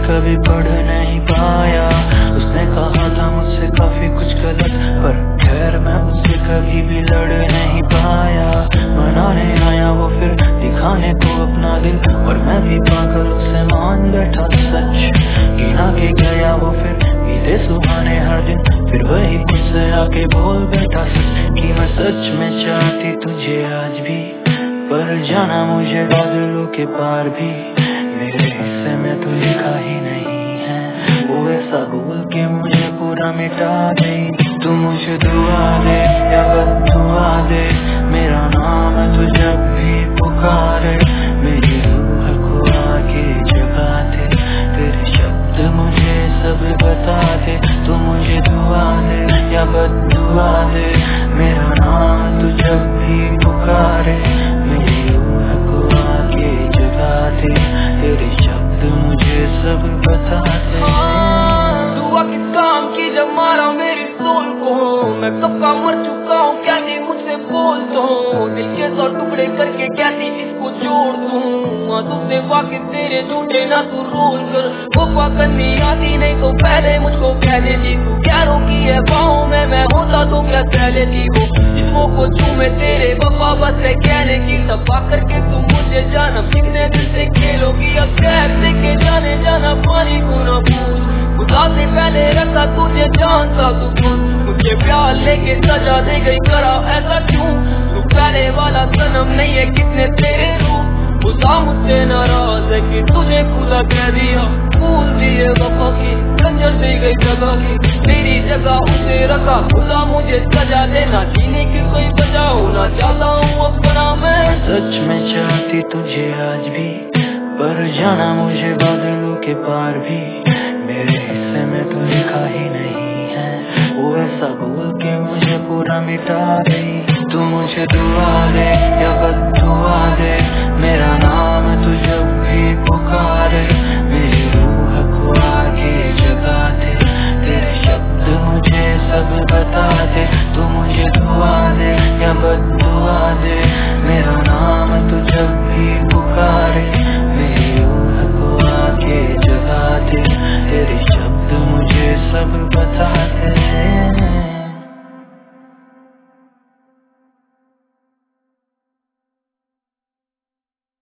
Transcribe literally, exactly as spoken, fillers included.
कभी पढ़ नहीं पाया। उसने कहा था मुझसे काफी कुछ गलत, पर खैर मैं उससे कभी भी लड़ नहीं पाया। मनाने आया वो फिर दिखाने को अपना दिल, और मैं भी पागल उसे मान बैठा सच। गिना के गया वो फिर बीते सुहाने हर दिन, फिर वही मुझसे आके बोल बैठा सच कि मैं सच में चाहती तुझे आज भी, पर जाना मुझे बादलों के पार भी। मेरे हिस्से में तो लिखा ही नहीं है, वो ऐसा बोल के मुझे पूरा मिटा गई। तू मुझे दुआ दे या बद्दुआ दे, मेरा नाम तू जब भी पुकारे। मेरी रूह को आके जगा दे, तेरे शब्द मुझे सब बता दे। तू मुझे दुआ दे या बद्दुआ दे, मेरा नाम तू जब भी पुकारे। मेरी रूह को आके जगा दे, तेरे शब्द मुझे सब बता दे। दुआ किस काम की जब मारा मेरी सोल को, मैं कब का मर चुका हूँ, क्या थी मुझसे बोल दो। दिल के सौ टुकड़े करके क्या थी इसको जोड़ दूँ। तुझसे वाकिफ तेरे झूठे ना तू रोल कर, वफा करनी आती नहीं तो पहले मुझको कह देती। तू क्या रोकी है बाहों में, मैं होता तो क्या कह लेती। वो जिस्मों को चूमे तेरे वफा बस है कहने की, दबा करके तुम मुझे जाना कितने दिन से खेलोगी। अब कैब लेके जाने जाना पानी को न पूछ, खुदा से पहले रखा तुझे जानता तू खुद। मुझे प्यार लेके सजा दे गई, करा ऐसा क्यों। तू पहले वाला सनम नहीं है कितने तेरे रूप। खुदा मुझसे नाराज है कि तुझे खुदा कह दिया। फूल दिए वफा की खंजर दे गई जगह की, मेरी जगह उसे रखा। खुदा मुझे सजा देना, जीने की कोई वजह होना चाहता हूँ अपना मैं। सच में चाहती तुझे आज भी, पर जाना मुझे बादलों के पार भी। मेरे हिस्से में तो लिखा ही नहीं है, वो ऐसा बोल के मुझे पूरा मिटा गई। तू मुझे दुआ दे या बद्दुआ दे, मेरा